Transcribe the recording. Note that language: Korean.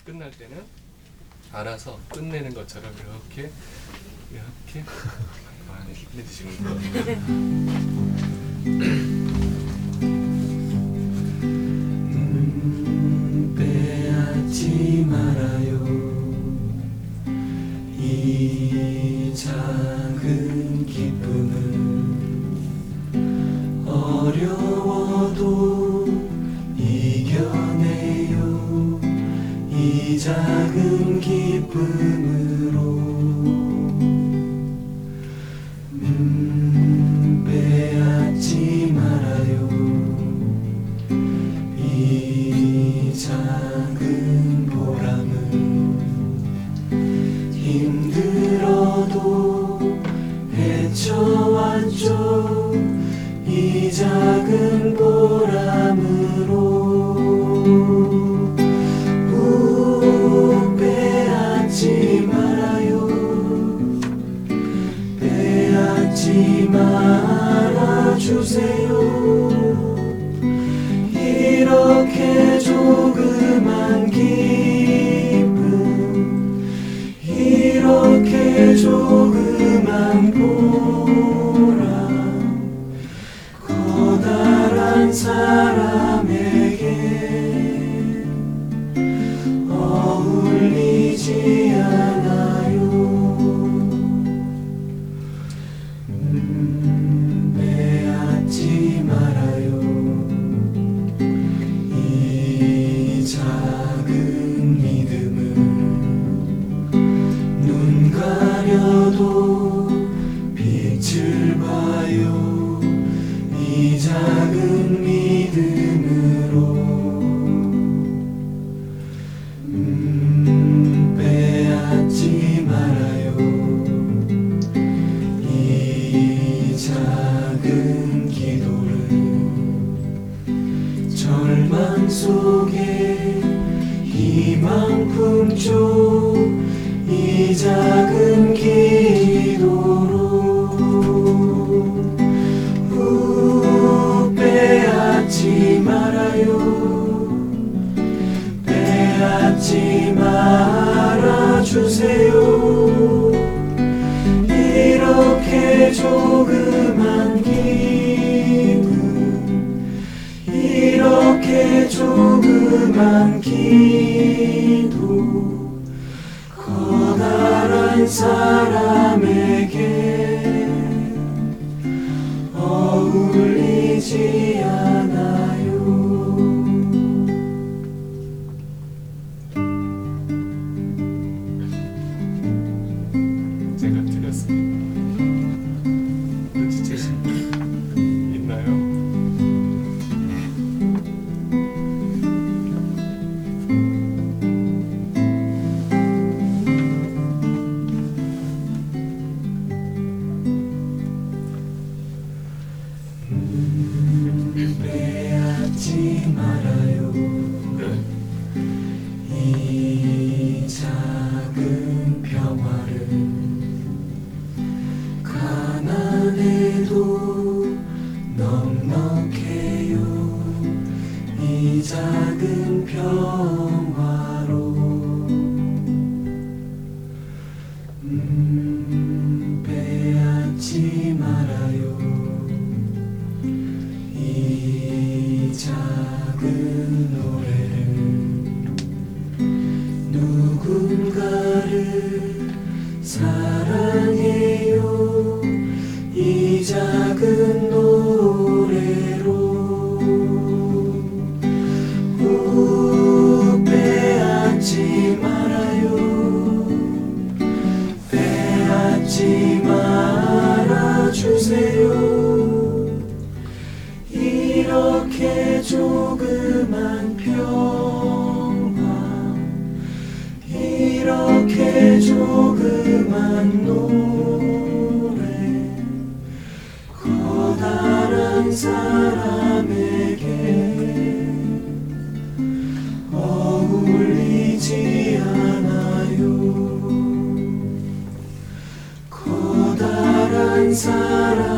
끝날 때는 알아서 끝내는 것처럼 이렇게 많이 힘내주시면 돼요. 빼앗지 말아요. 이 작은 기쁨은 어려워도 이겨내요. 이 작은 기쁨으로 빼앗지 말아요. 이 작은 보람은 힘들어도 헤쳐왔죠. 이 작은 보람으로 빼앗지 말아요. 빼앗지 말아주세요. 이렇게 조그만 기쁨, 이렇게 조그만 보람, 커다란 사람에게 어울리지 않아요. 빼앗지 말아요. 이 작은 믿음은 눈 가려도 빛을 봐요. 이 작은 믿음으로 빼앗지 말아요. 이 작은 기도를 절망 속에 희망 품죠. 이 작은 기도로 빼앗지 말아요. 빼앗지 말아주세요. 이렇게 조그만 기쁨, 이렇게 조그만 기도, 커다란 사람에게 어울리지 않아요. 제가 드렸습니다. 눈치채시 있나요? 빼앗지 말아요. 이 작은 평화를 가난해도 넉넉해요. 이 작은 평화로 빼앗지 말아요. 이 작은 노래를 누군가를 사랑해요. 이 작은 노래로 빼앗지 말아요. 빼앗지 말아주세요. 이렇게 조그만 평화, 이렇게 조그만 노래, 커다란 사람에게 어울리지 않아요. 커다란 사람